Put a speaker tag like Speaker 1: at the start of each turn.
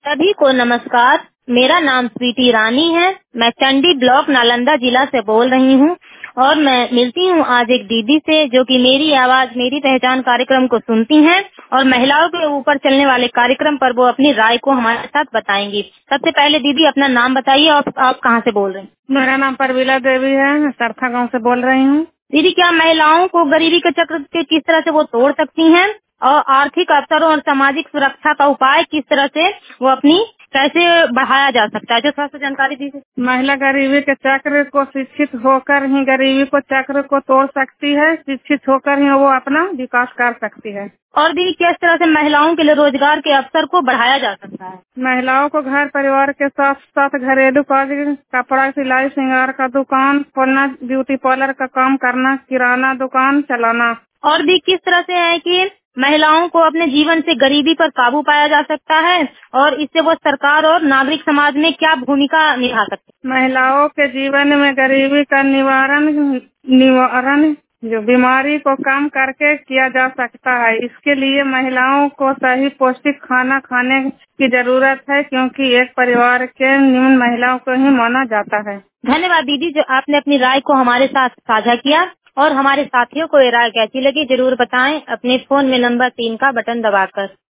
Speaker 1: सभी को नमस्कार। मेरा नाम स्वीटी रानी है। मैं चंडी ब्लॉक नालंदा जिला से बोल रही हूँ और मैं मिलती हूँ आज एक दीदी से जो कि मेरी आवाज मेरी पहचान कार्यक्रम को सुनती हैं और महिलाओं के ऊपर चलने वाले कार्यक्रम पर वो अपनी राय को हमारे साथ बताएंगी। सबसे पहले दीदी अपना नाम बताइए और आप कहाँ से बोल रहे हैं?
Speaker 2: मेरा नाम परवीला देवी है। मैं सरथा गांव से बोल रही हूँ।
Speaker 1: दीदी, क्या महिलाओं को गरीबी के चक्र के किस तरह से वो तोड़ सकती हैं और आर्थिक अवसरों और सामाजिक सुरक्षा का उपाय किस तरह से वो अपनी कैसे बढ़ाया जा सकता है? जो थोड़ा सा जानकारी दीजिए।
Speaker 2: महिला गरीबी के चक्र को शिक्षित होकर ही गरीबी को चक्र को तोड़ सकती है। शिक्षित होकर ही वो अपना विकास कर सकती है।
Speaker 1: और दीदी, किस तरह से महिलाओं के लिए रोजगार के अवसर को बढ़ाया जा सकता है?
Speaker 2: महिलाओं को घर परिवार के साथ साथ घरेलू कार्य, कपड़ा सिलाई श्रृंगार का दुकान खोलना, ब्यूटी पार्लर का काम करना, किराना दुकान चलाना।
Speaker 1: और भी किस तरह से है कि महिलाओं को अपने जीवन से गरीबी पर काबू पाया जा सकता है और इससे वो सरकार और नागरिक समाज में क्या भूमिका निभा सकते हैं?
Speaker 2: महिलाओं के जीवन में गरीबी का निवारण जो बीमारी को कम करके किया जा सकता है। इसके लिए महिलाओं को सही पौष्टिक खाना खाने की जरूरत है, क्योंकि एक परिवार के निम्न महिलाओं को ही माना जाता है।
Speaker 1: धन्यवाद दीदी, जो आपने अपनी राय को हमारे साथ साझा किया और हमारे साथियों को ये राय कैसी लगी जरूर बताएं अपने फोन में नंबर 3 का बटन दबाकर।